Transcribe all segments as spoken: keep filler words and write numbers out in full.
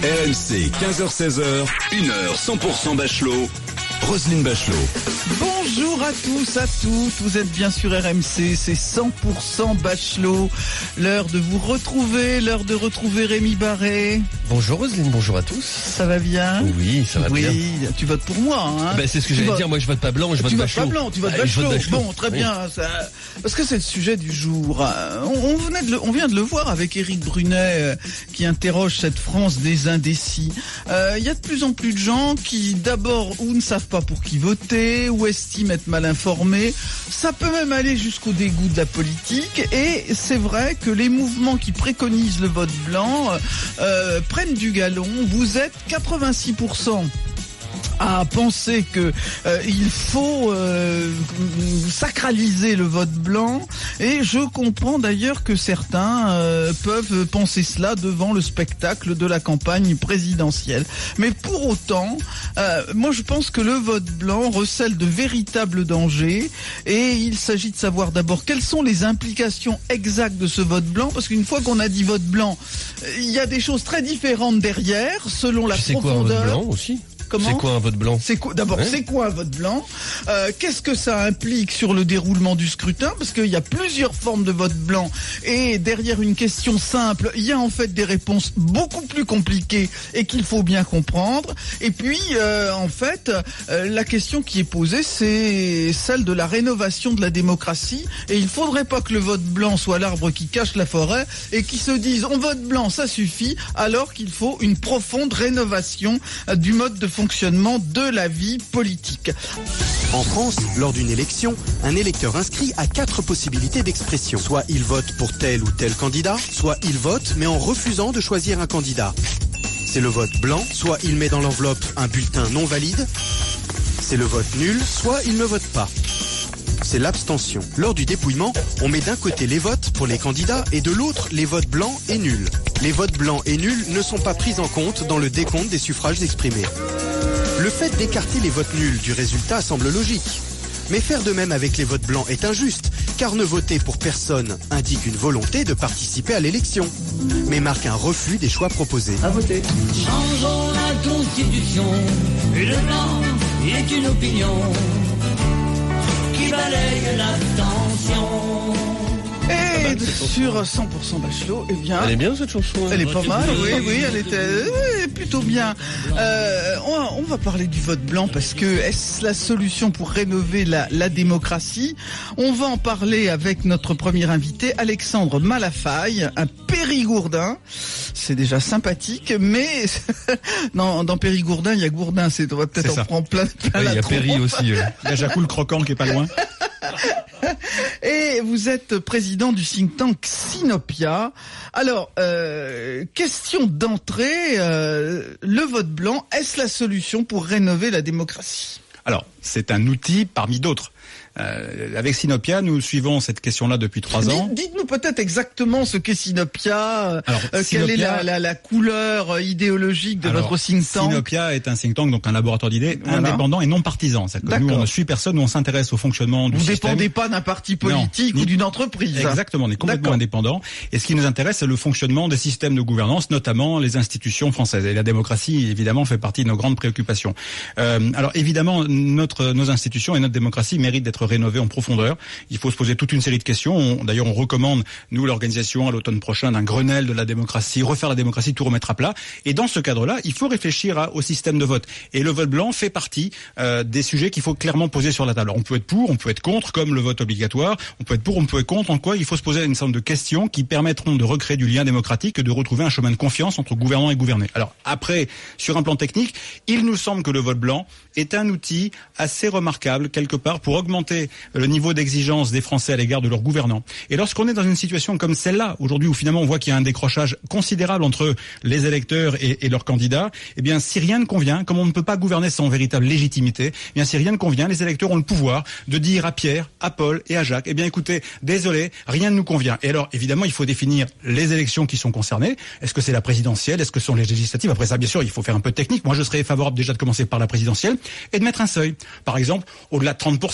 R M C, quinze heures seize heures, une heure cent pour cent Bachelot, Roselyne Bachelot. Bonjour à tous, à toutes, vous êtes bien sur R M C, c'est cent pour cent Bachelot. L'heure de vous retrouver, l'heure de retrouver Rémi Barré. Bonjour Roselyne, bonjour à tous. Ça va bien? Oui, ça va oui, bien. Oui, tu votes pour moi, hein? Ben, c'est ce que j'allais dire, moi je vote pas blanc, je vote tu Bachelot. Tu votes pas blanc, tu votes ah, Bachelot. Bachelot. Bon, très oui. bien, ça... parce que c'est le sujet du jour. On, on, venait de le, on vient de le voir avec Éric Brunet euh, qui interroge cette France des indécis. Il euh, y a de plus en plus de gens qui d'abord ou ne savent pas pour qui voter, ou estiment être mal informés. Ça peut même aller jusqu'au dégoût de la politique, et c'est vrai que les mouvements qui préconisent le vote blanc euh, prennent du galon. Vous êtes quatre-vingt-six pour cent à penser que euh, il faut euh, sacraliser le vote blanc, et je comprends d'ailleurs que certains euh, peuvent penser cela devant le spectacle de la campagne présidentielle. Mais pour autant, euh, moi je pense que le vote blanc recèle de véritables dangers, et il s'agit de savoir d'abord quelles sont les implications exactes de ce vote blanc, parce qu'une fois qu'on a dit vote blanc, il y a des choses très différentes derrière, selon la tu profondeur. C'est quoi un vote blanc aussi? Comment? C'est quoi un vote blanc? C'est quoi, d'abord, ouais. c'est quoi un vote blanc? euh, Qu'est-ce que ça implique sur le déroulement du scrutin? Parce qu'il y a plusieurs formes de vote blanc, et derrière une question simple, il y a en fait des réponses beaucoup plus compliquées et qu'il faut bien comprendre. Et puis, euh, en fait, euh, la question qui est posée, c'est celle de la rénovation de la démocratie. Et il faudrait pas que le vote blanc soit l'arbre qui cache la forêt, et qui se dise on vote blanc, ça suffit, alors qu'il faut une profonde rénovation euh, du mode de fonctionnement fonctionnement de la vie politique. En France, lors d'une élection, un électeur inscrit a quatre possibilités d'expression. Soit il vote pour tel ou tel candidat, soit il vote mais en refusant de choisir un candidat. C'est le vote blanc, soit il met dans l'enveloppe un bulletin non valide. C'est le vote nul, soit il ne vote pas. C'est l'abstention. Lors du dépouillement, on met d'un côté les votes pour les candidats et de l'autre les votes blancs et nuls. Les votes blancs et nuls ne sont pas pris en compte dans le décompte des suffrages exprimés. Le fait d'écarter les votes nuls du résultat semble logique. Mais faire de même avec les votes blancs est injuste, car ne voter pour personne indique une volonté de participer à l'élection, mais marque un refus des choix proposés. À voter. Changeons la Constitution, et le blanc est une opinion qui balaye l'abstention. Et sur cent pour cent Bachelot, eh bien... Elle est bien cette chanson. Elle est pas mal, oui, oui, elle était oui, plutôt bien. Euh, on, on va parler du vote blanc, parce que est-ce la solution pour rénover la, la démocratie? On va en parler avec notre premier invité, Alexandre Malafaille, un Périgourdin. C'est déjà sympathique, mais dans, dans Périgourdin, il y a Gourdin, c'est, on va peut-être en prendre plein, plein ouais, la il y a trompe. Péri aussi. Ouais. Il y a Jacou le croquant qui est pas loin. Et vous êtes président du think tank Sinopia. Alors, euh, question d'entrée, euh, le vote blanc, est-ce la solution pour rénover la démocratie? Alors, c'est un outil parmi d'autres. Euh, avec Sinopia, nous suivons cette question-là depuis trois ans. Dites-nous peut-être exactement ce qu'est Sinopia, Alors, euh, Sinopia, quelle est la, la, la couleur idéologique de alors, votre think tank. Sinopia est un think tank, donc un laboratoire d'idées voilà. indépendant et non partisan. C'est-à-dire que nous, on ne suit personne, nous on s'intéresse au fonctionnement du Vous système. Vous dépendez pas d'un parti politique non, ou ni... d'une entreprise. Exactement, on est complètement D'accord. indépendant. Et ce qui nous intéresse, c'est le fonctionnement des systèmes de gouvernance, notamment les institutions françaises. Et la démocratie, évidemment, fait partie de nos grandes préoccupations. Euh, alors évidemment, notre, nos institutions et notre démocratie méritent d'être rénovées en profondeur. Il faut se poser toute une série de questions. On, d'ailleurs, on recommande, nous, l'organisation, à l'automne prochain, d'un Grenelle de la démocratie, refaire la démocratie, tout remettre à plat. Et dans ce cadre-là, il faut réfléchir à, au système de vote. Et le vote blanc fait partie euh, des sujets qu'il faut clairement poser sur la table. Alors, on peut être pour, on peut être contre, comme le vote obligatoire. On peut être pour, on peut être contre. En quoi il faut se poser une sorte de questions qui permettront de recréer du lien démocratique et de retrouver un chemin de confiance entre gouvernants et gouvernés. Alors, après, sur un plan technique, il nous semble que le vote blanc est un outil assez remarquable, quelque part, pour augmenter le niveau d'exigence des Français à l'égard de leurs gouvernants. Et lorsqu'on est dans une situation comme celle-là, aujourd'hui, où finalement on voit qu'il y a un décrochage considérable entre les électeurs et, et leurs candidats, eh bien, si rien ne convient, comme on ne peut pas gouverner sans véritable légitimité, eh bien, si rien ne convient, les électeurs ont le pouvoir de dire à Pierre, à Paul et à Jacques, eh bien, écoutez, désolé, rien ne nous convient. Et alors, évidemment, il faut définir les élections qui sont concernées. Est-ce que c'est la présidentielle? Est-ce que ce sont les législatives? Après ça, bien sûr, il faut faire un peu de technique. Moi, je serais favorable déjà de commencer par la présidentielle et de mettre un seuil. Par exemple, au-delà de trente pour cent, au-delà de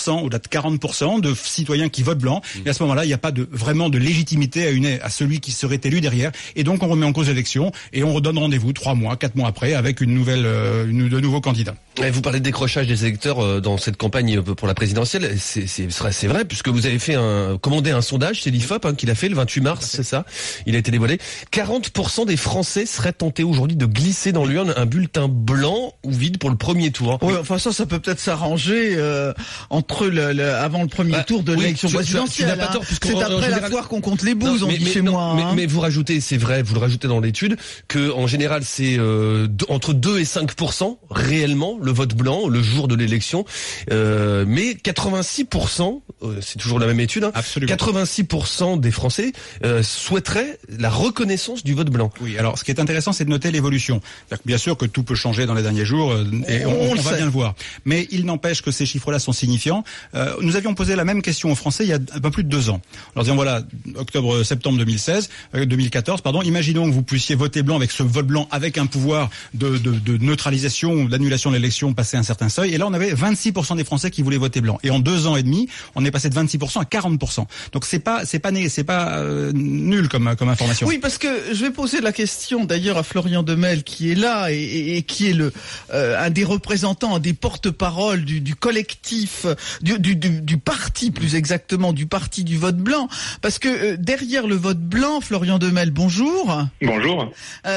quarante pour cent de citoyens qui votent blanc. Mmh. Et à ce moment-là, il n'y a pas de, vraiment de légitimité à, une, à celui qui serait élu derrière. Et donc, on remet en cause l'élection et on redonne rendez-vous trois mois, quatre mois après avec une nouvelle, euh, une, de nouveaux candidats. Et vous parlez de décrochage des électeurs euh, dans cette campagne pour la présidentielle. C'est, c'est, c'est vrai, puisque vous avez fait un, commandé un sondage, c'est l'I F O P hein, qui l'a fait le vingt-huit mars, c'est ça. Il a été dévoilé. quarante pour cent des Français seraient tentés aujourd'hui de glisser dans l'urne un bulletin blanc ou vide pour le premier tour. Oui, enfin ça, ça peut peut-être s'arranger euh, entre le, le, avant le premier bah, tour de oui, l'élection présidentielle. Tu, tu pas tort, c'est après général... la foire qu'on compte les bouses, non, on mais, dit mais, chez non, moi. Mais, hein. mais vous rajoutez, c'est vrai, vous le rajoutez dans l'étude, que en général c'est euh, de, entre deux et cinq pour cent réellement le vote blanc le jour de l'élection, euh, mais quatre-vingt-six pour cent, euh, c'est toujours la même étude, hein, quatre-vingt-six pour cent des Français euh, souhaiteraient la reconnaissance du vote blanc. Oui, alors ce qui est intéressant, c'est de noter l'évolution. Bien sûr que tout peut changer dans les derniers jours, euh, et on, on, on va bien le voir. Mais il n'empêche que ces chiffres-là sont signifiants. Euh, nous avions posé la même question aux Français il y a un peu plus de deux ans. Alors disons voilà, octobre, septembre deux mille seize, euh, deux mille quatorze, pardon. Imaginons que vous puissiez voter blanc avec ce vote blanc, avec un pouvoir de, de, de neutralisation ou d'annulation de l'élection passé un certain seuil. Et là, on avait vingt-six pour cent des Français qui voulaient voter blanc. Et en deux ans et demi, on est passé de vingt-six pour cent à quarante pour cent. Donc c'est pas, c'est pas, c'est pas euh, nul comme comme information. Oui, parce que je vais poser la question d'ailleurs à Florian Demel qui est là et, et, et qui est le euh, un des représentants, un des porte-parole du, du collectif, du, du, du, du parti plus exactement, du parti du vote blanc. Parce que euh, derrière le vote blanc, Florian Demel, bonjour. Bonjour.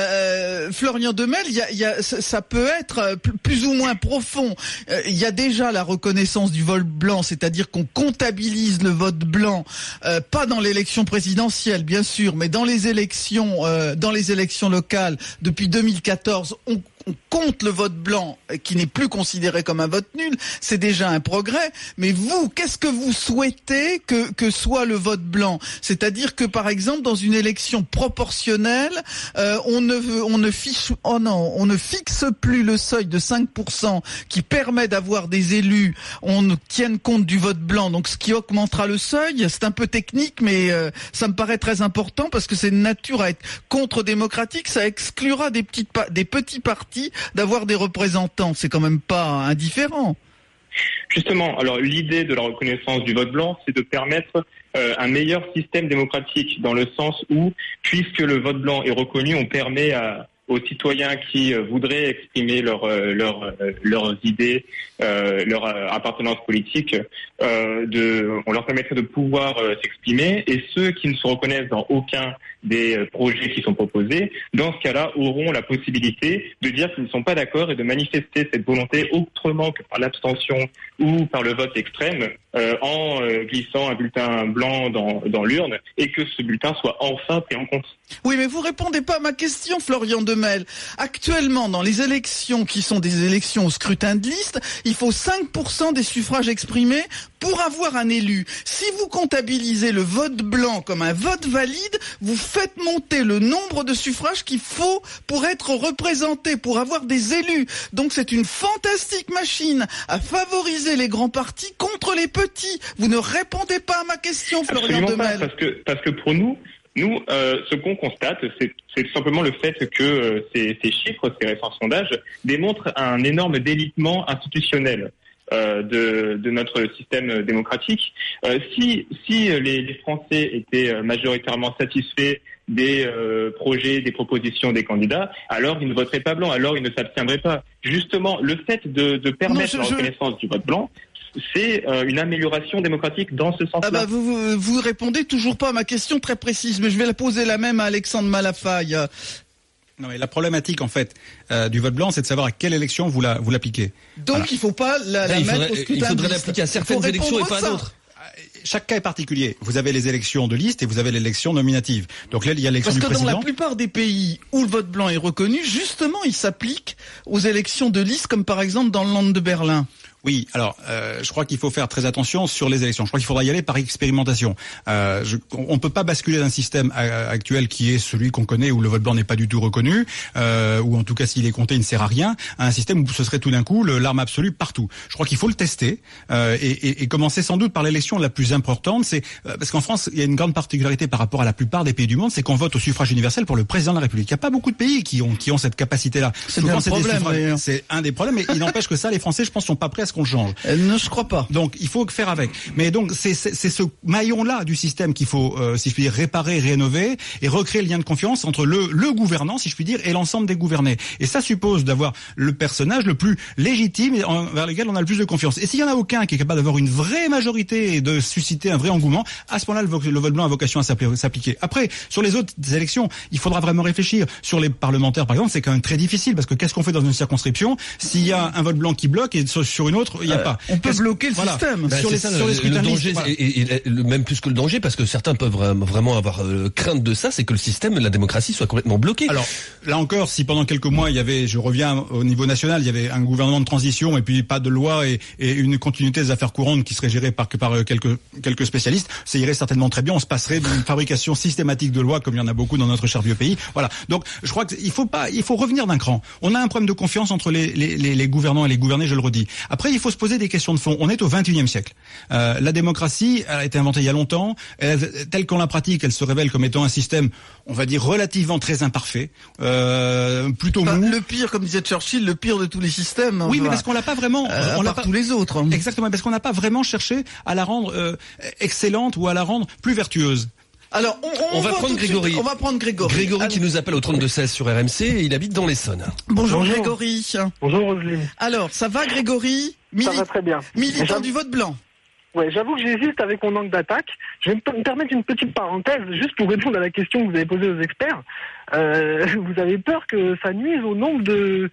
Euh, Florian Demel, il y a, il y a, ça peut être plus ou moins profond. Il y a déjà la reconnaissance du vote blanc, c'est-à-dire qu'on comptabilise le vote blanc, euh, pas dans l'élection présidentielle bien sûr, mais dans les élections, euh, dans les élections locales depuis deux mille quatorze, on on compte le vote blanc qui n'est plus considéré comme un vote nul, c'est déjà un progrès. Mais vous, qu'est-ce que vous souhaitez que, que soit le vote blanc ? C'est-à-dire que, par exemple, dans une élection proportionnelle, euh, on ne on ne fiche, oh non, on ne fixe plus le seuil de cinq pour cent qui permet d'avoir des élus. On ne tienne compte du vote blanc, donc ce qui augmentera le seuil. C'est un peu technique, mais euh, ça me paraît très important parce que c'est de nature à être contre-démocratique. Ça exclura des petites des petits partis d'avoir des représentants, c'est quand même pas indifférent. Justement, alors l'idée de la reconnaissance du vote blanc, c'est de permettre euh, un meilleur système démocratique, dans le sens où, puisque le vote blanc est reconnu, on permet à aux citoyens qui euh, voudraient exprimer leur, euh, leur, euh, leurs idées, euh, leur euh, appartenance politique, euh, de, on leur permettrait de pouvoir euh, s'exprimer, et ceux qui ne se reconnaissent dans aucun des euh, projets qui sont proposés, dans ce cas-là, auront la possibilité de dire qu'ils ne sont pas d'accord et de manifester cette volonté autrement que par l'abstention ou par le vote extrême, euh, en euh, glissant un bulletin blanc dans, dans l'urne, et que ce bulletin soit enfin pris en compte. Oui, mais vous répondez pas à ma question, Florian Demel. Actuellement, dans les élections qui sont des élections au scrutin de liste, il faut cinq pour cent des suffrages exprimés pour avoir un élu. Si vous comptabilisez le vote blanc comme un vote valide, vous faites monter le nombre de suffrages qu'il faut pour être représenté, pour avoir des élus. Donc c'est une fantastique machine à favoriser les grands partis contre les petits. Vous ne répondez pas à ma question, Florian Absolument Demel. Pas, parce que, parce que pour nous, Nous, euh, ce qu'on constate, c'est, c'est tout simplement le fait que euh, ces, ces chiffres, ces récents sondages, démontrent un énorme délitement institutionnel euh, de, de notre système démocratique. Euh, si si les, les Français étaient majoritairement satisfaits des euh, projets, des propositions des candidats, alors ils ne voteraient pas blanc, alors ils ne s'abstiendraient pas. Justement, le fait de, de permettre non, je, la reconnaissance je... du vote blanc, c'est euh, une amélioration démocratique dans ce sens-là. Ah bah vous, vous, vous répondez toujours pas à ma question très précise, mais je vais la poser la même à Alexandre Malafaille. Non, mais la problématique, en fait, euh, du vote blanc, c'est de savoir à quelle élection vous la, vous l'appliquez. Donc voilà. Il faut pas la, la il mettre faudrait, au scrutin. Il faudrait l'appliquer à certaines élections et pas à d'autres. Chaque cas est particulier. Vous avez les élections de liste et vous avez l'élection nominative. Donc là, il y a l'élection du président. Parce que dans la plupart des pays où le vote blanc est reconnu, justement, il s'applique aux élections de liste, comme par exemple dans le Land de Berlin. Oui, alors euh, je crois qu'il faut faire très attention sur les élections. Je crois qu'il faudra y aller par expérimentation. Euh, je, on ne peut pas basculer d'un système actuel qui est celui qu'on connaît où le vote blanc n'est pas du tout reconnu, euh, ou en tout cas s'il est compté, il ne sert à rien, à un système où ce serait tout d'un coup le, l'arme absolue partout. Je crois qu'il faut le tester euh, et, et, et commencer sans doute par l'élection la plus importante. C'est euh, parce qu'en France, il y a une grande particularité par rapport à la plupart des pays du monde, c'est qu'on vote au suffrage universel pour le président de la République. Il n'y a pas beaucoup de pays qui ont qui ont cette capacité-là. C'est, Souvent, c'est, problème, suffrages, c'est un des problèmes, mais il n'empêche que ça, les Français, je pense, sont pas prêts à ce qu'on le change. Euh, non, je crois pas. Donc il faut faire avec. Mais donc c'est c'est, c'est ce maillon-là du système qu'il faut, euh, si je puis dire, réparer, rénover et recréer le lien de confiance entre le le gouvernant, si je puis dire, et l'ensemble des gouvernés. Et ça suppose d'avoir le personnage le plus légitime et en, vers lequel on a le plus de confiance. Et s'il y en a aucun qui est capable d'avoir une vraie majorité et de susciter un vrai engouement, à ce moment-là, le, vo- le vote blanc a vocation à s'appliquer. Après, sur les autres élections, il faudra vraiment réfléchir. Sur les parlementaires, par exemple, c'est quand même très difficile parce que qu'est-ce qu'on fait dans une circonscription s'il y a un vote blanc qui bloque et sur, sur une autre il n'y a euh, pas. On peut Qu'est-ce... bloquer le voilà. système. Bah, sur c'est les, ça, sur le, les scrutins le listes, danger, voilà. et, et, et, le- même plus que le danger, parce que certains peuvent vraiment, vraiment avoir euh, crainte de ça, c'est que le système, la démocratie soit complètement bloqué. Alors là encore, si pendant quelques mois il y avait, je reviens au niveau national, il y avait un gouvernement de transition et puis pas de loi et, et une continuité des affaires courantes qui serait gérée par, par quelques, quelques spécialistes, ça irait certainement très bien. On se passerait d'une fabrication systématique de lois comme il y en a beaucoup dans notre cher vieux pays. Voilà. Donc je crois qu'il faut pas, il faut revenir d'un cran. On a un problème de confiance entre les, les, les, les gouvernants et les gouvernés, je le redis. Après, il faut se poser des questions de fond. On est au vingt et unième siècle. Euh, la démocratie elle a été inventée il y a longtemps. Elle, telle qu'on la pratique, elle se révèle comme étant un système, on va dire, relativement très imparfait, euh, plutôt Enfin, mou. le pire, comme disait Churchill, le pire de tous les systèmes. Oui, mais enfin, parce qu'on l'a pas vraiment, euh, on à l'a part pas tous les autres. hein. exactement, parce qu'on n'a pas vraiment cherché à la rendre euh, excellente ou à la rendre plus vertueuse. Alors, on, on, On va voit prendre tout de Grégory. suite- On va prendre Grégory. Grégory Alors, qui nous appelle au trente-deux seize sur R M C et il habite dans l'Essonne. Bonjour, Bonjour. Grégory. Bonjour Roselyne. Alors, ça va Grégory Mili- Ça va très bien. Militant J'avoue- du vote blanc. Ouais, j'avoue que j'hésite avec mon angle d'attaque. Je vais me me permettre une petite parenthèse, juste pour répondre à la question que vous avez posée aux experts. Euh, vous avez peur que ça nuise au nombre de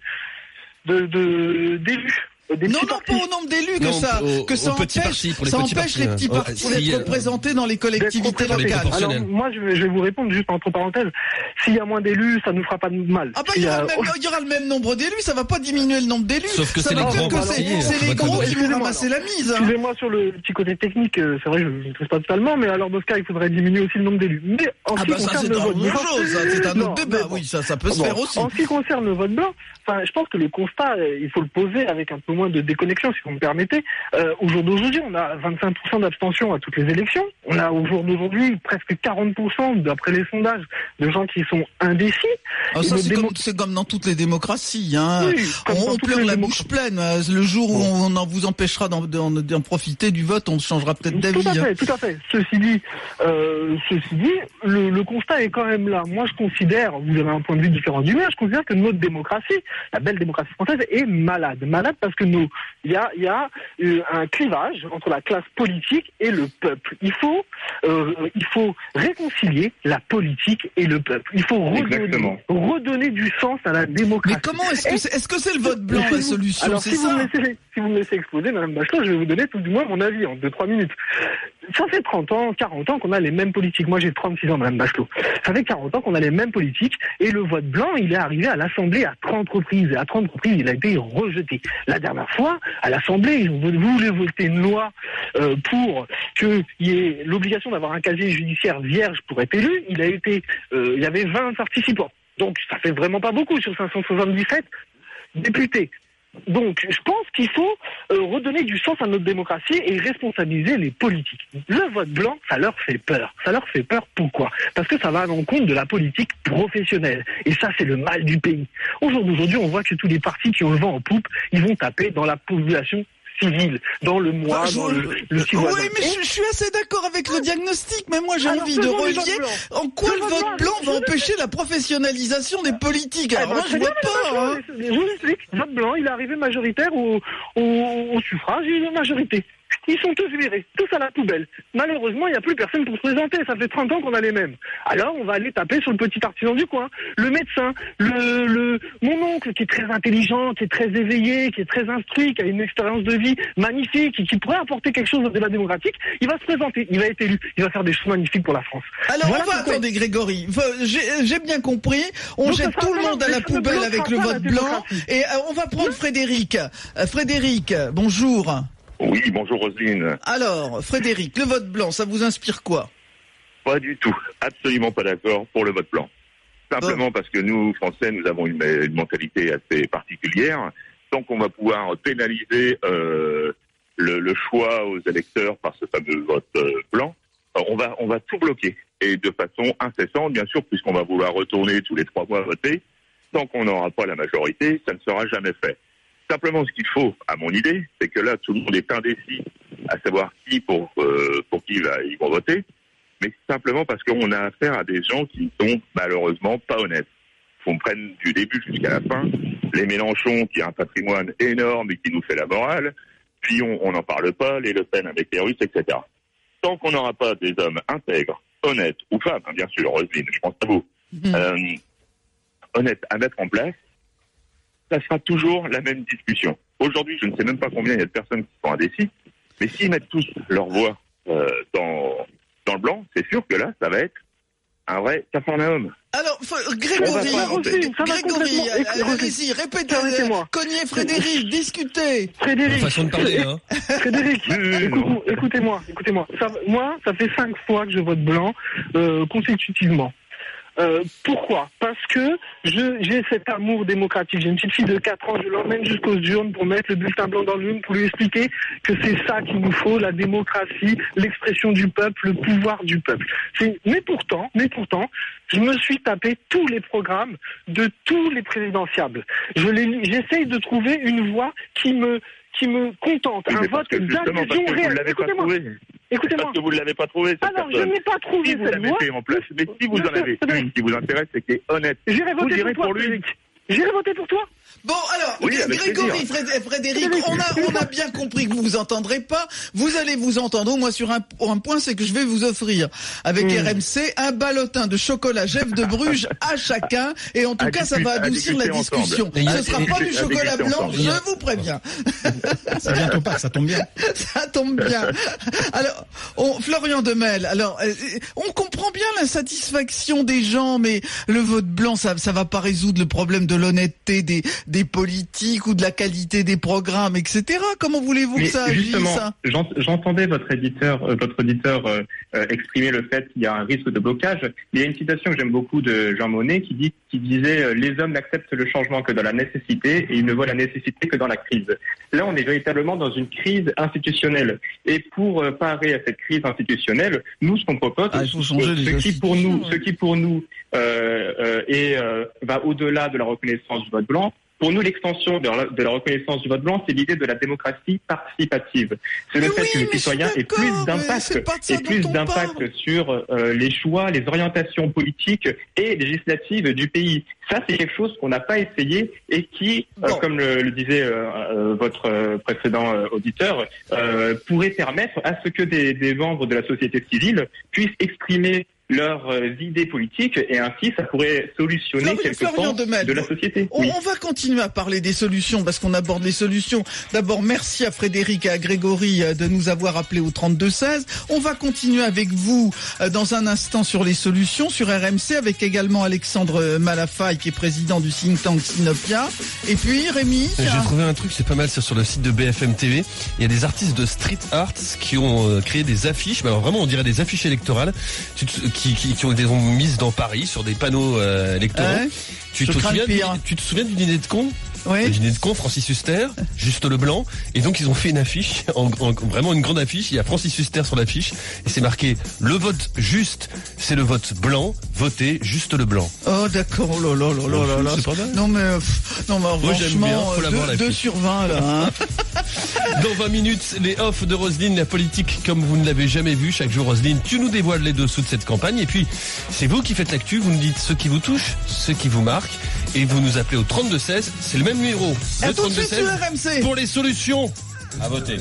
de de- d'élus. Des Non, petits non, partis. pas au nombre d'élus que Non, ça, au- que ça aux petits empêche, partis, pour les ça petits empêche partis, les hein. petits Ouais, partis si, d'être euh, représentés dans les D'être collectivités représentés. locales. proportionnels. Alors moi, je vais, je vais vous répondre juste entre parenthèses. S'il y a moins d'élus, ça nous fera pas de mal. Ah bah S'il il y, y aura a- le même, il y aura le même nombre d'élus, ça va pas diminuer le nombre d'élus. Sauf que Ça c'est va les faire grands que partis, c'est- euh, c'est qui les votent gros à qui vont Excusez-moi, ramasser la mise. hein. Excusez-moi sur le petit côté technique, euh, c'est vrai, je ne maîtrise pas totalement, mais alors dans ce cas, il faudrait diminuer aussi le nombre d'élus. Mais en Ah ce qui bah ça concerne c'est le autre vote blanc, chose, ça, c'est un Non, autre débat, mais bon. oui, ça, ça peut se Bon, faire aussi. En ce qui concerne le vote blanc, enfin, je pense que le constat, euh, il faut le poser avec un peu moins de déconnexion, si vous me permettez. Euh, au jour d'aujourd'hui, on a vingt-cinq pour cent d'abstention à toutes les élections. On a au jour d'aujourd'hui presque quarante pour cent, d'après les sondages, de gens qui sont indécis. Ah, ça Et c'est le comme, démo- c'est comme dans toutes les démocraties. Hein. Oui, comme dans on on toutes pleure les la démo- bouche pleine. Euh, Le jour où on en vous empêchera d'en, d'en, d'en profiter du vote, on changera peut-être d'avis. Tout à hein. fait, tout à fait. Ceci dit, euh, ceci dit, le, le constat est quand même là. Moi, je considère, vous avez un point de vue différent du mien, je considère que notre démocratie, la belle démocratie française, est malade. Malade parce que nous, il y a, il y a euh, un clivage entre la classe politique et le peuple. Il faut, euh, il faut réconcilier la politique et le peuple. Il faut redonner, Exactement. redonner du sens à la démocratie. Mais comment est-ce que Et- c'est, est-ce que c'est le vote blanc si la vous- solution? Alors, C'est si vous, ça. me laissez, si vous me laissez exposer, Madame Bachelot, je vais vous donner tout du moins mon avis en deux trois minutes. Ça fait trente ans, quarante ans qu'on a les mêmes politiques. Moi, j'ai trente-six ans, Madame Bachelot. Ça fait quarante ans qu'on a les mêmes politiques et le vote blanc, il est arrivé à l'Assemblée à trente reprises. Et à trente reprises, il a été rejeté. La dernière fois, à l'Assemblée, ils voulaient voter une loi euh, pour qu'il y ait l'obligation d'avoir un casier judiciaire vierge pour être élu. Il a été, euh, il y avait vingt participants. Donc, ça fait vraiment pas beaucoup sur cinq cent soixante-dix-sept députés. Donc, je pense qu'il faut euh, redonner du sens à notre démocratie et responsabiliser les politiques. Le vote blanc, ça leur fait peur. Ça leur fait peur pourquoi? Parce que ça va à l'encontre de la politique professionnelle. Et ça, c'est le mal du pays. Au jour d'aujourd'hui, on voit que tous les partis qui ont le vent en poupe, ils vont taper dans la population civile, dans le moi, Enfin, je- dans le, le petit oui, voisin. mais je, je suis assez d'accord avec le diagnostic, mais moi j'ai Alors, envie de faisons le relier vote blanc. en quoi Le le vote vote blanc, blanc va je- empêcher la professionnalisation des politiques. Eh Alors ben, moi je très vois bien, pas. Hein. Je vous explique. Vote blanc, il est arrivé majoritaire au, au, au suffrage, il est majorité. Ils sont tous virés, tous à la poubelle. Malheureusement, il n'y a plus personne pour se présenter. Ça fait trente ans qu'on a les mêmes. Alors, on va aller taper sur le petit artisan du coin, le médecin, le, le, mon oncle qui est très intelligent, qui est très éveillé, qui est très instruit, qui a une expérience de vie magnifique, qui, qui pourrait apporter quelque chose au débat démocratique. Il va se présenter, il va être élu, il va faire des choses magnifiques pour la France. Alors Voilà on va pourquoi- attendre Grégory. Enfin, j'ai, j'ai bien compris. On Donc, ça jette sera tout le vraiment- monde à mais la ça ne poubelle bloquera avec le pas vote la blanc démocratie. et euh, on va prendre Frédéric. Euh, Frédéric, bonjour. Oui, bonjour Roselyne. Alors Frédéric, le vote blanc, ça vous inspire quoi? Pas du tout, absolument pas d'accord pour le vote blanc. Simplement parce que nous, Français, nous avons une, une mentalité assez particulière. Tant qu'on va pouvoir pénaliser euh, le, le choix aux électeurs par ce fameux vote euh, blanc, euh, on va on va tout bloquer. Et de façon incessante, bien sûr, puisqu'on va vouloir retourner tous les trois mois voter. Tant qu'on n'aura pas la majorité, ça ne sera jamais fait. Simplement, ce qu'il faut, à mon idée, c'est que là, tout le monde est indécis à savoir qui pour euh, pour qui va, ils vont voter, mais simplement parce qu'on a affaire à des gens qui sont malheureusement pas honnêtes. On prenne du début jusqu'à la fin. Les Mélenchon, qui a un patrimoine énorme et qui nous fait la morale, puis on n'en parle pas, les Le Pen avec les Russes, et cetera. Tant qu'on n'aura pas des hommes intègres, honnêtes, ou femmes, hein, bien sûr, Roselyne, je pense à vous, mmh. euh, honnêtes à mettre en place, ça sera toujours la même discussion. Aujourd'hui, je ne sais même pas combien il y a de personnes qui sont indécis, mais s'ils mettent tous leur voix euh, dans, dans le blanc, c'est sûr que là, ça va être un vrai capharnaüm. Alors, Grégory, Grégory, allez-y, répétez, cognez Frédéric, discutez. Frédéric, façon de parler, hein. Frédéric, écoute, écoutez-moi, écoutez-moi. Ça, moi, ça fait cinq fois que je vote blanc euh, consécutivement. Euh, pourquoi ? Parce que je, j'ai cet amour démocratique. J'ai une petite fille de quatre ans, je l'emmène jusqu'aux urnes pour mettre le bulletin blanc dans l'urne, pour lui expliquer que c'est ça qu'il nous faut, la démocratie, l'expression du peuple, le pouvoir du peuple. C'est, mais pourtant, mais pourtant, je me suis tapé tous les programmes de tous les présidentiables. Je les, j'essaye de trouver une voie qui me, qui me contente. Oui, un vote d'adhésion réelle. Écoutez-moi. Écoutez-moi. Parce que vous ne l'avez pas trouvé, cette Alors, personne. je n'ai pas trouvé si vous cette l'avez voie. fait en place, mais si vous en avez une qui vous intéresse et qui est honnête, J'irai vous voter direz pour toi, pour lui. Frédéric. J'irai voter pour toi. Bon, alors, Oui, avec Grégory, Fréd- Frédéric, on a, on a bien compris que vous vous entendrez pas. Vous allez vous entendre, moi, sur un, un point, c'est que je vais vous offrir, avec Mmh. R M C, un ballotin de chocolat Jeff de Bruges à chacun. Et en tout À cas, ça discuter- va à adoucir la discuter ensemble. discussion. Et il y a- Ce sera et- pas et- du à chocolat discuter blanc, ensemble. je vous préviens. C'est bientôt Pâques, ça tombe bien. Ça tombe bien. Alors, on, Florian Demel, alors, euh, on comprend bien l'insatisfaction des gens, mais le vote blanc, ça, ça va pas résoudre le problème de l'honnêteté des, des politiques ou de la qualité des programmes, et cetera. Comment voulez-vous que Mais ça agisse, justement, ça j'ent- j'entendais votre éditeur, euh, votre auditeur euh, euh, exprimer le fait qu'il y a un risque de blocage. Il y a une citation que j'aime beaucoup de Jean Monnet qui dit, qui disait euh, les hommes n'acceptent le changement que dans la nécessité et ils ne voient la nécessité que dans la crise. Là, on est véritablement dans une crise institutionnelle. Et pour euh, parer à cette crise institutionnelle, nous, ce qu'on propose, Ah, il faut changer ce, les ce qui pour nous, institutions, ce qui pour nous euh, euh, est, euh, va au-delà de la reconnaissance du vote blanc. Pour nous, l'extension de la, de la reconnaissance du vote blanc, c'est l'idée de la démocratie participative. C'est Mais le fait oui, que le mais je citoyen suis ait plus d'accord, mais d'impact, c'est pas de ça ait plus dont on d'impact parle. sur euh, les choix, les orientations politiques et législatives du pays. Ça, c'est quelque chose qu'on n'a pas essayé et qui, euh, Bon. comme le, le disait euh, euh, votre euh, précédent euh, auditeur, euh, pourrait permettre à ce que des, des membres de la société civile puissent exprimer leurs euh, idées politiques et ainsi ça pourrait solutionner Florian- quelque Florian temps Demel, de la société. On, Oui. on va continuer à parler des solutions parce qu'on aborde les solutions. D'abord, merci à Frédéric et à Grégory euh, de nous avoir appelés au trente-deux seize. On va continuer avec vous euh, dans un instant sur les solutions sur R M C avec également Alexandre Malafaille qui est président du think tank Sinopia. Et puis Rémi. J'ai tiens. trouvé un truc, c'est pas mal, c'est sur le site de B F M T V. Il y a des artistes de street art qui ont euh, créé des affiches, mais alors vraiment on dirait des affiches électorales tu te- qui, qui, qui ont été mises dans Paris sur des panneaux euh, électoraux. Ouais. Tu, Je te crains le souviens, pire. du- tu te souviens du dîner de con Oui. Le dîner de con, Francis Huster, juste le blanc. Et donc ils ont fait une affiche, en, en- vraiment une grande affiche. Il y a Francis Huster sur l'affiche et c'est marqué le vote juste, c'est le vote blanc. Votez juste le blanc. Oh d'accord, oh là là là là là là. C'est pas mal. Non mais pff, non mais Moi, j'aime bien, franchement, faut l'avoir, deux, la deux fiche. sur vingt là. Hein. Dans vingt minutes, les offs de Roselyne, la politique comme vous ne l'avez jamais vu. Chaque jour, Roselyne, tu nous dévoiles les dessous de cette campagne. Et puis, c'est vous qui faites l'actu. Vous nous dites ce qui vous touche, ce qui vous marque. Et vous nous appelez au trente-deux seize. C'est le même numéro. À Le tout de trente-deux suite sur seize R M C. pour les solutions. À voter.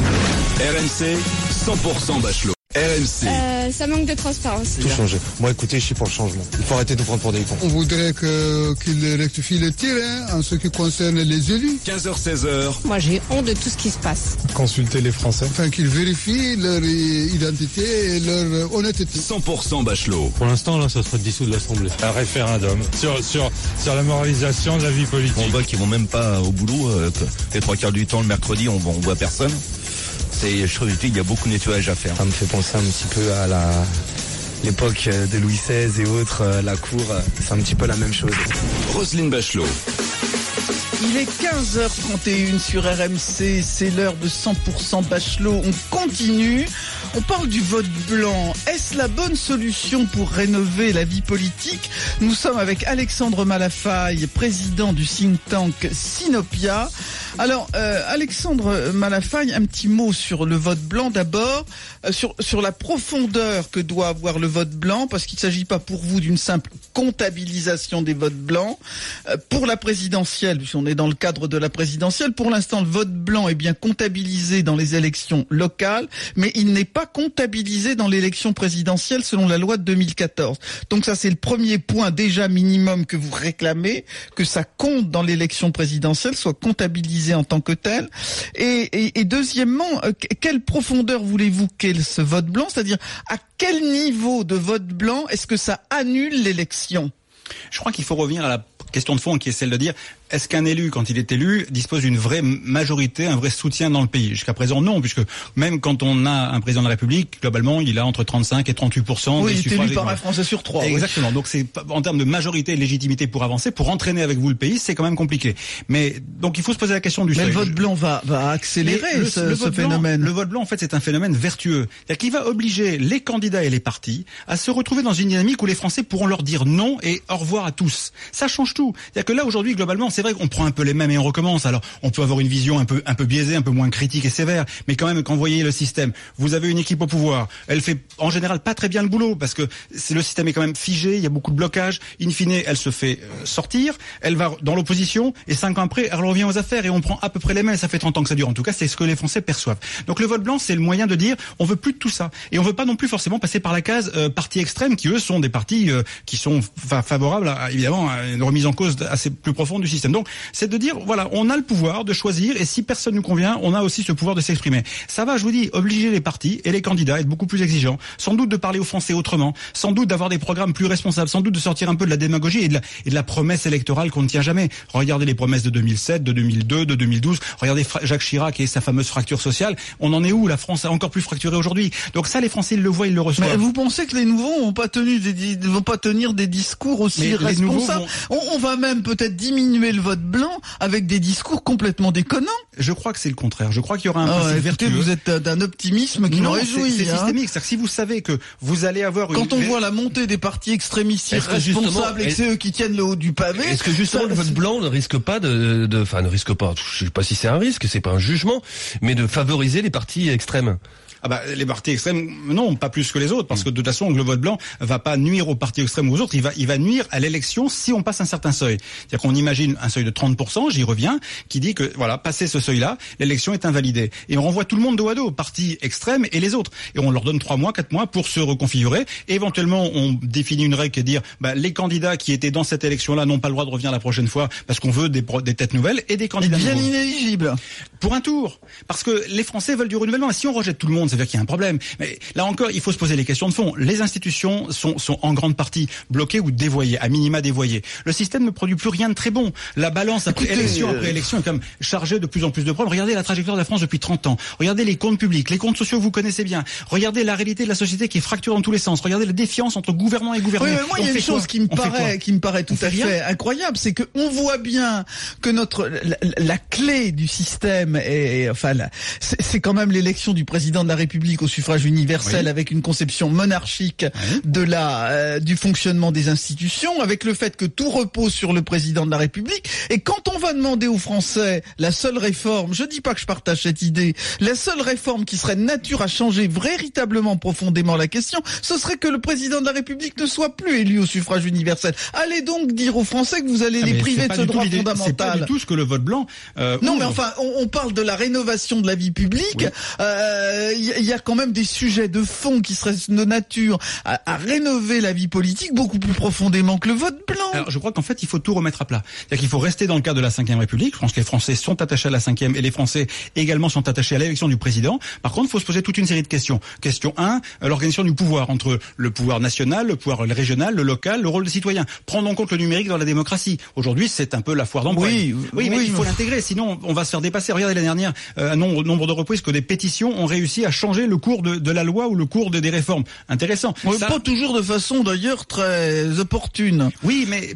R M C, cent pour cent Bachelot. R M C. Euh, ça manque de transparence. Tout changer. Moi, écoutez, je suis pour le changement. Il faut arrêter de nous prendre pour des cons. On voudrait que, qu'il rectifie le tir hein, en ce qui concerne les élus. quinze heures seize heures. Moi, j'ai honte de tout ce qui se passe. Consulter les Français. Enfin, qu'ils vérifient leur identité et leur honnêteté. cent pour cent Bachelot. Pour l'instant, là, ça serait dissous de l'Assemblée. Un référendum sur, sur, sur la moralisation de la vie politique. On voit qu'ils vont même pas au boulot. Euh, les trois quarts du temps, le mercredi, on, on voit personne. C'est, je trouve qu'il y a beaucoup de nettoyage à faire. Ça me fait penser un petit peu à la l'époque de Louis seize et autres, euh, la cour. euh, C'est un petit peu la même chose. Roselyne Bachelot. Il est quinze heures trente et une sur R M C, c'est l'heure de cent pour cent Bachelot. On continue. On parle du vote blanc. Est-ce la bonne solution pour rénover la vie politique? Nous sommes avec Alexandre Malafaille, président du think tank Sinopia. Alors, euh, Alexandre Malafaille, un petit mot sur le vote blanc d'abord, euh, sur, sur la profondeur que doit avoir le vote blanc, parce qu'il ne s'agit pas pour vous d'une simple comptabilisation des votes blancs. Euh, pour la présidentielle, puisqu'on est dans le cadre de la présidentielle, pour l'instant, le vote blanc est bien comptabilisé dans les élections locales, mais il n'est pas comptabilisé dans l'élection présidentielle selon la loi de deux mille quatorze. Donc ça, c'est le premier point déjà minimum que vous réclamez, que ça compte dans l'élection présidentielle, soit comptabilisé en tant que tel. Et, et, et deuxièmement, euh, quelle profondeur voulez-vous qu'ait ce vote blanc? C'est-à-dire, à quel niveau de vote blanc est-ce que ça annule l'élection? Je crois qu'il faut revenir à la question de fond qui est celle de dire, est-ce qu'un élu, quand il est élu, dispose d'une vraie majorité, un vrai soutien dans le pays? Jusqu'à présent, non, puisque même quand on a un président de la République, globalement, il a entre trente-cinq et trente-huit pour cent oui, des suffrages. Oui, il est élu par un Français sur trois. Exactement. Oui. Donc c'est, en termes de majorité et de légitimité pour avancer, pour entraîner avec vous le pays, c'est quand même compliqué. Mais, donc il faut se poser la question du Mais seuil. le vote blanc va, va accélérer le, ce, le ce blanc, phénomène. Le vote blanc, en fait, c'est un phénomène vertueux. C'est-à-dire qu'il va obliger les candidats et les partis à se retrouver dans une dynamique où les Français pourront leur dire non et au revoir à tous. Ça change tout. C'est-à-dire que là, aujourd'hui, globalement, c'est vrai qu'on prend un peu les mêmes et on recommence. Alors, on peut avoir une vision un peu, un peu biaisée, un peu moins critique et sévère, mais quand même, quand vous voyez le système, vous avez une équipe au pouvoir, elle fait en général pas très bien le boulot parce que c'est, le système est quand même figé, il y a beaucoup de blocages. In fine, elle se fait euh, sortir, elle va dans l'opposition et cinq ans après, elle revient aux affaires et on prend à peu près les mêmes. Ça fait trente ans que ça dure. En tout cas, c'est ce que les Français perçoivent. Donc, le vote blanc, c'est le moyen de dire, on veut plus de tout ça et on veut pas non plus forcément passer par la case euh, partis extrêmes qui eux sont des partis euh, qui sont fa- favorables à, évidemment à une remise en cause assez plus profonde du système. Donc, c'est de dire, voilà, on a le pouvoir de choisir et si personne nous convient, on a aussi ce pouvoir de s'exprimer. Ça va, je vous dis, obliger les partis et les candidats à être beaucoup plus exigeants, sans doute de parler aux Français autrement, sans doute d'avoir des programmes plus responsables, sans doute de sortir un peu de la démagogie et de la, et de la promesse électorale qu'on ne tient jamais. Regardez les promesses de deux mille sept, de deux mille deux, de deux mille douze, regardez Fra- Jacques Chirac et sa fameuse fracture sociale. On en est où? La France est encore plus fracturée aujourd'hui. Donc ça, les Français, ils le voient, ils le reçoivent. Mais vous pensez que les nouveaux vont pas tenu des, vont pas tenir des discours aussi Mais responsables? vont... on, on va même peut-être diminuer le vote blanc avec des discours complètement déconnants. Je crois que c'est le contraire. Je crois qu'il y aura un ah, principe écoutez, vertueux. Vous êtes d'un optimisme qui non, me réjouit. C'est, c'est hein. systémique. C'est-à-dire que si vous savez que vous allez avoir une... Quand on voit la montée des partis extrémistes responsables et que c'est eux qui tiennent le haut du pavé... Est-ce que justement ça, le vote blanc ne risque pas de... de, enfin, ne risque pas, je sais pas si c'est un risque, c'est pas un jugement, mais de favoriser les partis extrêmes? Ah bah, les partis extrêmes, non, pas plus que les autres, parce que de toute façon, le vote blanc va pas nuire aux partis extrêmes ou aux autres, il va, il va nuire à l'élection si on passe un certain seuil. C'est-à-dire qu'on imagine un seuil de trente pour cent, j'y reviens, qui dit que, voilà, passer ce seuil-là, l'élection est invalidée. Et on renvoie tout le monde dos à dos, partis extrêmes et les autres. Et on leur donne trois mois, quatre mois pour se reconfigurer. Et éventuellement, on définit une règle qui est de dire, bah, les candidats qui étaient dans cette élection-là n'ont pas le droit de revenir la prochaine fois parce qu'on veut des, des têtes nouvelles et des candidats bien nouveaux. inéligibles. Pour un tour. Parce que les Français veulent du renouvellement. Et si on rejette tout le monde, ça veut dire qu'il y a un problème. Mais là encore, il faut se poser les questions de fond. Les institutions sont, sont en grande partie bloquées ou dévoyées, à minima dévoyées. Le système ne produit plus rien de très bon. La balance après Écoutez, élection après élection est quand même chargée de plus en plus de problèmes. Regardez la trajectoire de la France depuis trente ans. Regardez les comptes publics, les comptes sociaux que vous connaissez bien. Regardez la réalité de la société qui est fracturée dans tous les sens. Regardez la défiance entre gouvernement et gouvernement. Oui, mais moi, il y a une chose qui me paraît, qui me paraît tout à fait incroyable, c'est que on voit bien que notre la, la clé du système est, enfin, la, c'est, c'est quand même l'élection du président de la République au suffrage universel, oui, avec une conception monarchique, oui, de la euh, du fonctionnement des institutions, avec le fait que tout repose sur le président de la République. Et quand on va demander aux Français la seule réforme, je dis pas que je partage cette idée, la seule réforme qui serait de nature à changer véritablement profondément la question, ce serait que le président de la République ne soit plus élu au suffrage universel. Allez donc dire aux Français que vous allez ah les priver de ce droit fondamental. C'est pas du tout ce que le vote blanc. Euh, non, ouvre. mais enfin, on, on parle de la rénovation de la vie publique. Il oui. euh, y, y a quand même des sujets de fond qui seraient de nature à, à rénover la vie politique beaucoup plus profondément que le vote blanc. Alors, je crois qu'en fait, il faut tout remettre à plat. C'est-à-dire qu'il faut rester dans le cadre de la cinquième République. Je pense que les Français sont attachés à la cinquième et les Français également sont attachés à l'élection du président. Par contre, il faut se poser toute une série de questions. Question un, l'organisation du pouvoir entre le pouvoir national, le pouvoir régional, le local, le rôle des citoyens. Prendre en compte le numérique dans la démocratie. Aujourd'hui, c'est un peu la foire d'empoigne. Oui, oui, mais oui, il faut l'intégrer, sinon on va se faire dépasser. Regardez l'année dernière, euh, un nombre, nombre de reprises que des pétitions ont réussi à changer le cours de, de la loi ou le cours de, des réformes. Intéressant. Oui, Ça... Pas toujours de façon d'ailleurs très opportune. Oui, mais, mais pas toujours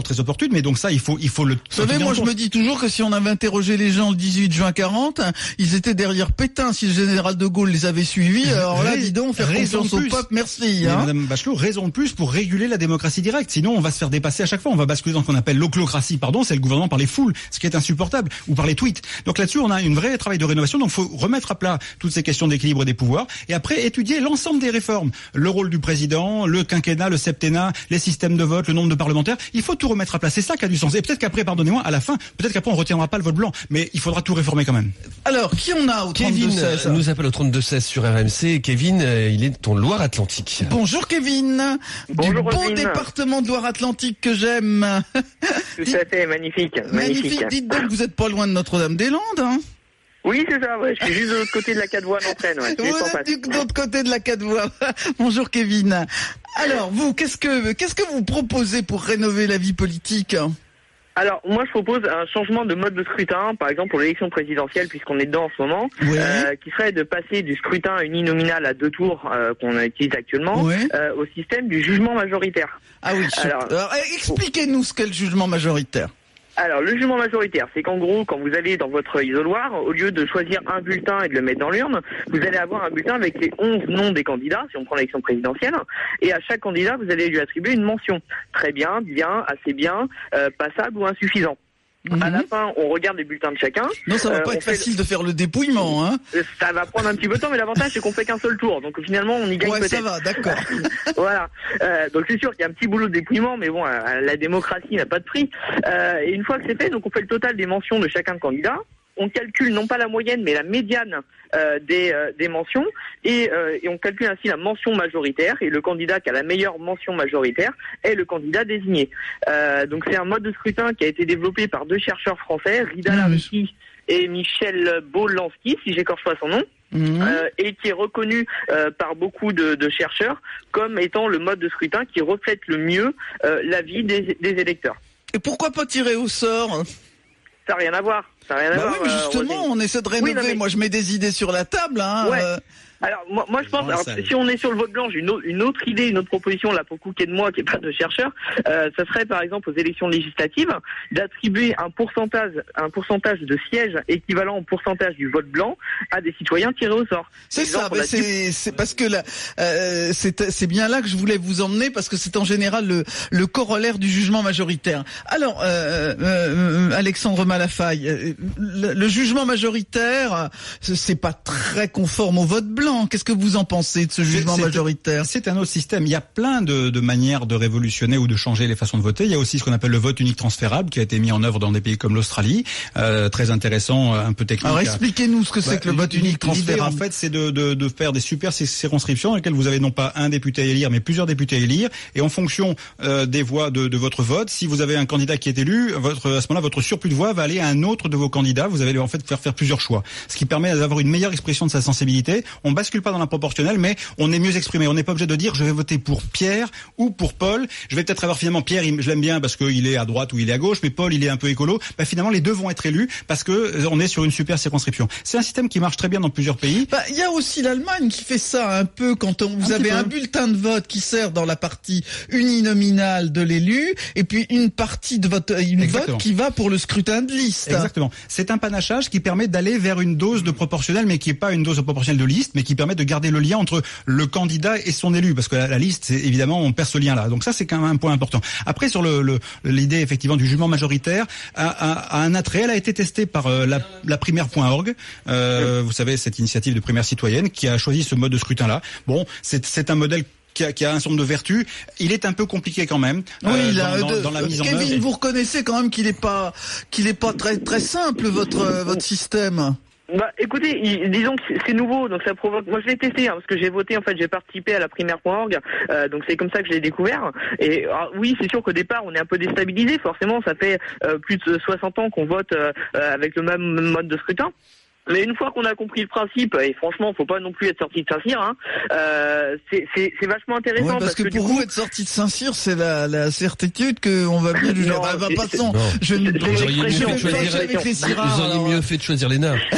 toujours très opportune, mais donc ça, il faut, il faut le. Vous savez, moi, je me dis toujours que si on avait interrogé les gens le dix-huit juin quarante, ils étaient derrière Pétain. Si le général de Gaulle les avait suivis, alors là, dis donc, faire confiance au peuple, merci. Hein. Madame Bachelot, raison de plus pour réguler la démocratie directe. Sinon, on va se faire dépasser à chaque fois. On va basculer dans ce qu'on appelle l'oclocratie, pardon, c'est le gouvernement par les foules, ce qui est insupportable, ou par les tweets. Donc là-dessus, on a une vraie travail de rénovation. Donc, faut remettre à plat toutes ces questions d'équilibre des pouvoirs et après étudier l'ensemble des réformes, le rôle du président, le quinquennat, le septennat, les systèmes de vote, le nombre de parlementaires. Il faut tout remettre à plat. C'est ça qui a du sens. Et peut-être qu'après, pardonnez-moi, à la fin, peut-être qu'après on retiendra pas le vote blanc, mais il faudra tout réformer quand même. Alors, qui on a au Kevin trente-deux seize nous appelle au trente-deux seize sur R M C. Kevin, euh, il est en Loire-Atlantique. Bonjour Kevin. Bonjour, du beau Roselyne. département de Loire-Atlantique que j'aime. Tout à fait, magnifique. Magnifique. Magnifique. Dites donc, vous êtes pas loin de Notre-Dame-des-Landes, hein? Oui, c'est ça, ouais. Je suis juste de l'autre côté de la quatre voies d'entraîne, ouais. Vous êtes du- de l'autre côté de la quatre voies. Bonjour Kevin. Alors, vous, qu'est-ce que, qu'est-ce que vous proposez pour rénover la vie politique? Alors, moi, je propose un changement de mode de scrutin, par exemple pour l'élection présidentielle, puisqu'on est dedans en ce moment, Ouais. euh, qui serait de passer du scrutin uninominal à deux tours, euh, qu'on utilise actuellement, Ouais. euh, au système du jugement majoritaire. Ah oui, Alors, alors, eh, expliquez-nous ce qu'est le jugement majoritaire. Alors, le jugement majoritaire, c'est qu'en gros, quand vous allez dans votre isoloir, au lieu de choisir un bulletin et de le mettre dans l'urne, vous allez avoir un bulletin avec les onze noms des candidats, si on prend l'élection présidentielle, et à chaque candidat, vous allez lui attribuer une mention. Très bien, bien, assez bien, euh, passable ou insuffisant. À la fin, on regarde les bulletins de chacun. Non, ça va Euh, pas on être fait facile de faire le dépouillement, hein. le- Ça va prendre un petit peu de temps, mais l'avantage, c'est qu'on fait qu'un seul tour. Donc finalement, on y gagne Ouais, peut-être. ça va, d'accord. Voilà. Euh, donc c'est sûr qu'il y a un petit boulot de dépouillement, mais bon, euh, la démocratie n'a pas de prix. Euh, et une fois que c'est fait, donc on fait le total des mentions de chacun de candidat. On calcule non pas la moyenne, mais la médiane euh, des, euh, des mentions, et, euh, et on calcule ainsi la mention majoritaire. Et le candidat qui a la meilleure mention majoritaire est le candidat désigné. Euh, donc c'est un mode de scrutin qui a été développé par deux chercheurs français, Rida Lariki et Michel Bolansky, si j'écorche pas son nom. Euh, et qui est reconnu euh, par beaucoup de, de chercheurs comme étant le mode de scrutin qui reflète le mieux euh, l'avis des, des électeurs. Et pourquoi pas tirer au sort? Ça n'a rien à voir. Ça n'a rien à Bah voir. oui, mais euh, justement, Roselyne. on essaie de Oui, rénover. non, mais- Moi, je mets des idées sur la table, hein. Ouais. euh. Alors moi, moi je pense, la alors, salle. si on est sur le vote blanc, j'ai une, au- une autre idée, une autre proposition là pour le coup qui est de moi, qui est pas de chercheur. Euh, ça serait par exemple aux élections législatives d'attribuer un pourcentage, un pourcentage de sièges équivalent au pourcentage du vote blanc à des citoyens tirés au sort. C'est ça, Exemple, on mais a c'est c'est parce que là, euh, c'est c'est bien là que je voulais vous emmener parce que c'est en général le le corollaire du jugement majoritaire. Alors, euh, euh, Alexandre Malafaille, euh, le, le jugement majoritaire, c'est c'est pas très conforme au vote blanc. Qu'est-ce que vous en pensez de ce jugement C'est- majoritaire? C'est un autre système. Il y a plein de, de manières de révolutionner ou de changer les façons de voter. Il y a aussi ce qu'on appelle le vote unique transférable qui a été mis en œuvre dans des pays comme l'Australie. Euh, très intéressant, un peu technique. Alors expliquez-nous ce que c'est Bah, que le vote unique l'idée, transférable. en fait, c'est de, de, de faire des super cir- circonscriptions dans lesquelles vous avez non pas un député à élire, mais plusieurs députés à élire. Et en fonction euh, des voix de, de votre vote, si vous avez un candidat qui est élu, votre, à ce moment-là, votre surplus de voix va aller à un autre de vos candidats. Vous allez en fait faire faire plusieurs choix, ce qui permet d'avoir une meilleure expression de sa sensibilité. On bascule pas dans la proportionnelle, mais on est mieux exprimé. On n'est pas obligé de dire je vais voter pour Pierre ou pour Paul. Je vais peut-être avoir finalement Pierre, il- je l'aime bien parce qu'il est à droite ou il est à gauche, mais Paul, il est un peu écolo. Bah, finalement, les deux vont être élus parce que euh, on est sur une super circonscription. C'est un système qui marche très bien dans plusieurs pays. Bah, il y a aussi l'Allemagne qui fait ça un peu quand on, vous Un avez petit peu. un bulletin de vote qui sert dans la partie uninominale de l'élu et puis une partie de vote, une Exactement. vote qui va pour le scrutin de liste. Exactement. C'est un panachage qui permet d'aller vers une dose de proportionnel, mais qui est pas une dose de proportionnel de liste, mais qui permet de garder le lien entre le candidat et son élu, parce que la, la liste, c'est évidemment, on perd ce lien-là. Donc ça, c'est quand même un point important. Après, sur le, le- l'idée effectivement du jugement majoritaire, a, a- a un attrait. Elle a été testée par euh, la, la primaire point org. Euh, vous savez, cette initiative de primaire citoyenne qui a choisi ce mode de scrutin-là. Bon, c'est, c'est un modèle qui a, qui a un certain nombre de vertus. Il est un peu compliqué quand même Oui, euh, il a- dans, dans- de- dans la mise en Kevin, œuvre. vous reconnaissez quand même qu'il est pas, qu'il est pas très très simple votre euh, votre système. Bah, écoutez, il- disons que c'est- c'est nouveau, donc ça provoque. Moi, je l'ai testé hein, parce que j'ai voté. En fait, j'ai participé à la primaire point org, euh, donc c'est comme ça que je l'ai découvert. Et alors, oui, c'est sûr qu'au départ, on est un peu déstabilisé. Forcément, ça fait euh, plus de soixante ans qu'on vote euh, euh, avec le même mode de scrutin. Mais une fois qu'on a compris le principe, et franchement, faut pas non plus être sorti de Saint-Cyr, hein, euh, c'est, c'est, c'est vachement intéressant. Ouais, parce, parce que, que pour du vous coup, être sorti de Saint-Cyr, c'est la, la certitude qu'on va bien juger. Non, Bah, bah, c'est- passons. c'est- Je ne c'est- Vous auriez mieux je fait vais de pas choisir, avec les vous Syrah, auriez alors. mieux fait de choisir Léna.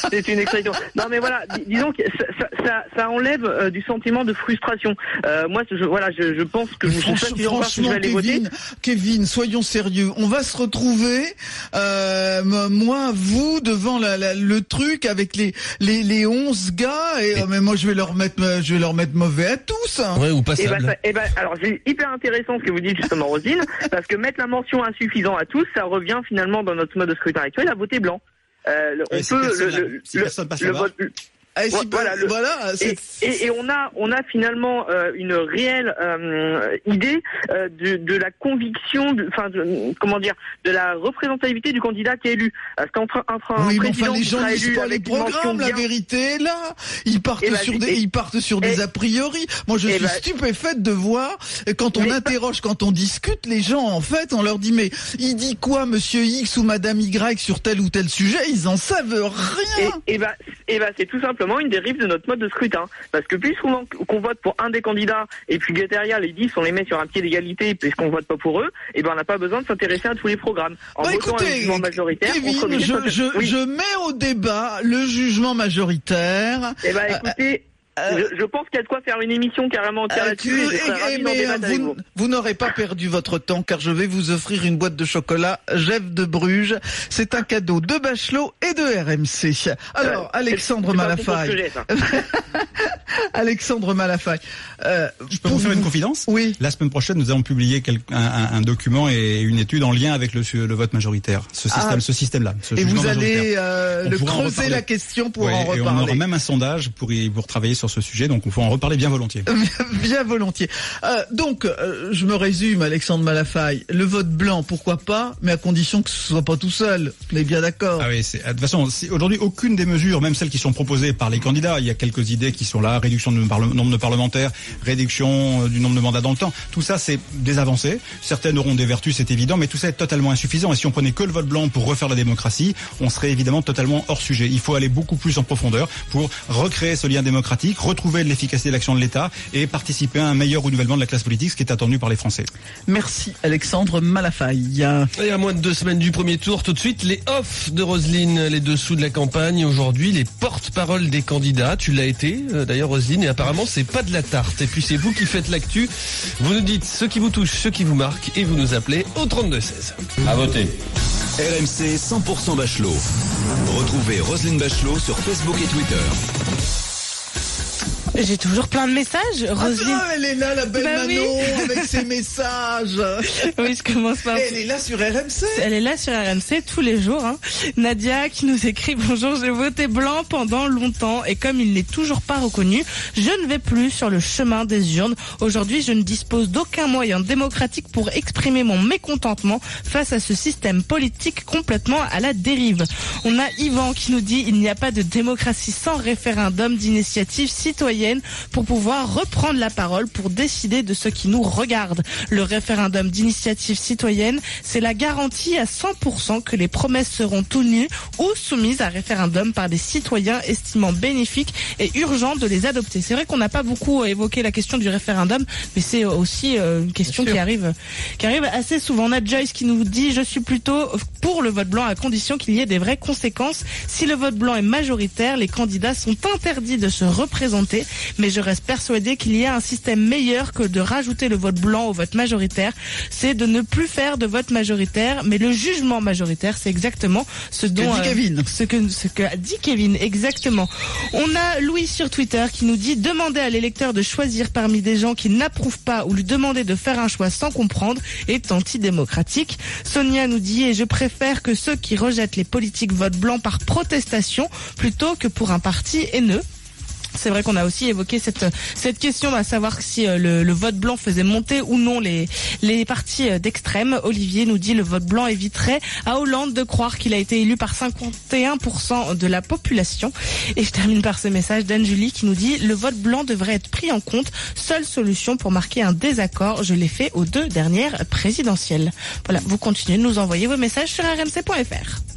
C'est une expression. Non, mais voilà, dis- disons que ça, ça, ça, ça enlève euh, du sentiment de frustration. Euh, moi, je, voilà, je, je pense que je Franch- sais pas si on va- si je franchement, vais aller voter. Kevin, Kevin, soyons sérieux. On va se retrouver, euh, m- moi, vous, devant la, la- le truc avec les les les onze gars. Et euh, mais moi, je vais leur mettre, euh, je vais leur mettre mauvais à tous. Hein. Ouais, ou pas Eh ben, ça- eh ben, alors c'est hyper intéressant ce que vous dites justement, Roselyne, parce que mettre la mention insuffisant à tous, ça revient finalement dans notre mode de scrutin actuel à voter blanc. Euh, le- on Et si peut personne le, n'a- le, si le- personne passe le là-bas. vote. Ah, et si voilà, pas- le- voilà, et, c'est- et, et on a on a finalement euh, une réelle euh, idée euh, de, de la conviction, de- enfin de- comment dire, de la représentativité du candidat qui est élu. Parce qu'entre entre un Oui, mais président enfin, les qui gens sera lisent élu pas les avec une mention programmes, la bien- vérité est là. Ils partent Eh ben, sur et- des, ils partent sur des et- a priori. Moi, je eh suis ben- stupéfaite de voir, et quand on Mais- interroge, quand on discute, les gens, en fait, on leur dit, mais il dit quoi, monsieur X ou madame Y sur tel ou tel sujet? Ils en savent rien. Et, et ben, et ben, c'est tout simplement une dérive de notre mode de scrutin. Parce que plus souvent qu'on vote pour un des candidats, et puis que derrière les dix, on les met sur un pied d'égalité, puisqu'on vote pas pour eux, et ben, on n'a pas besoin de s'intéresser à tous les programmes. En Bah, votant un écoutez, jugement majoritaire, on Kevin, communique je, notre- je, oui. je mets au débat le jugement majoritaire. Eh ben, écoutez, Euh, je, je pense qu'il y a de quoi faire une émission carrément entière Euh, là-dessus, et je serais eh, ravi eh, d'en mais, débattre euh, avec vous, vous. vous n'aurez pas perdu votre temps, car je vais vous offrir une boîte de chocolat Jeff de Bruges. C'est un cadeau de Bachelot et de R M C. Alors, Euh, Alexandre c'est pas un concours de Malafaille. sujet, ça. Alexandre Malafaille. Euh, Je peux vous faire une confidence? Oui. La semaine prochaine, nous allons publier quel- un, un- un document et une étude en lien avec le, le vote majoritaire. Ce système, Ah. ce système-là. Ce Et jugement vous allez majoritaire. euh, On le pourra en creuser reparler. la question pour Ouais, en et on reparler. aura même un sondage pour, y, pour travailler sur ce sujet, donc on faut en reparler bien volontiers. Bien volontiers. Euh, donc, euh, je me résume, Alexandre Malafaille. Le vote blanc, pourquoi pas, mais à condition que ce soit pas tout seul. On est bien d'accord. Ah oui, c'est, de toute façon, si- aujourd'hui, aucune des mesures, même celles qui sont proposées par les candidats, il y a quelques idées qui sont là, réduction du parle- nombre de parlementaires, réduction euh, du nombre de mandats dans le temps. Tout ça, c'est des avancées. Certaines auront des vertus, c'est évident, mais tout ça est totalement insuffisant. Et si on prenait que le vote blanc pour refaire la démocratie, on serait évidemment totalement hors sujet. Il faut aller beaucoup plus en profondeur pour recréer ce lien démocratique, retrouver de l'efficacité de l'action de l'État et participer à un meilleur renouvellement de la classe politique, ce qui est attendu par les Français. Merci, Alexandre Malafaille. Et à moins de deux semaines du premier tour, tout de suite, les off de Roselyne, les dessous de la campagne. Aujourd'hui, les porte-paroles des candidats. Tu l'as été, euh, d'ailleurs, Roselyne, et apparemment, c'est pas de la tarte. Et puis, c'est vous qui faites l'actu. Vous nous dites ce qui vous touche, ce qui vous marque, et vous nous appelez au trente-deux seize. À voter. R M C cent pour cent Bachelot. Retrouvez Roselyne Bachelot sur Facebook et Twitter. J'ai toujours plein de messages, Roselyne. Ah, elle est là, la belle Bah oui. Manon, avec ses messages. Oui, je commence par... Elle est là sur R M C. Elle est là sur R M C tous les jours. Hein. Nadia qui nous écrit « Bonjour, j'ai voté blanc pendant longtemps et comme il n'est toujours pas reconnu, je ne vais plus sur le chemin des urnes. Aujourd'hui, je ne dispose d'aucun moyen démocratique pour exprimer mon mécontentement face à ce système politique complètement à la dérive. » On a Yvan qui nous dit « Il n'y a pas de démocratie sans référendum d'initiative citoyenne pour pouvoir reprendre la parole pour décider de ce qui nous regarde. Le référendum d'initiative citoyenne, c'est la garantie à cent pour cent que les promesses seront tenues ou soumises à référendum par des citoyens estimant bénéfique et urgent de les adopter. » C'est vrai qu'on n'a pas beaucoup évoqué la question du référendum, mais c'est aussi une question qui arrive, qui arrive assez souvent. On a Joyce qui nous dit « Je suis plutôt pour le vote blanc à condition qu'il y ait des vraies conséquences. Si le vote blanc est majoritaire, les candidats sont interdits de se représenter. Mais je reste persuadée qu'il y a un système meilleur que de rajouter le vote blanc au vote majoritaire. C'est de ne plus faire de vote majoritaire, mais le jugement majoritaire, c'est exactement ce dont... dit euh, Kevin. Ce que, ce que a dit Kevin, exactement. On a Louis sur Twitter qui nous dit « Demander à l'électeur de choisir parmi des gens qui n'approuvent pas ou lui demander de faire un choix sans comprendre est antidémocratique. » Sonia nous dit « Et je préfère que ceux qui rejettent les politiques votent blanc par protestation plutôt que pour un parti haineux. » C'est vrai qu'on a aussi évoqué cette cette question à savoir si euh, le, le vote blanc faisait monter ou non les les partis euh, d'extrême. Olivier nous dit le vote blanc éviterait à Hollande de croire qu'il a été élu par cinquante et un pour cent de la population. Et je termine par ce message d'Anne-Julie qui nous dit le vote blanc devrait être pris en compte. Seule solution pour marquer un désaccord. Je l'ai fait aux deux dernières présidentielles. Voilà, vous continuez de nous envoyer vos messages sur r m c point f r.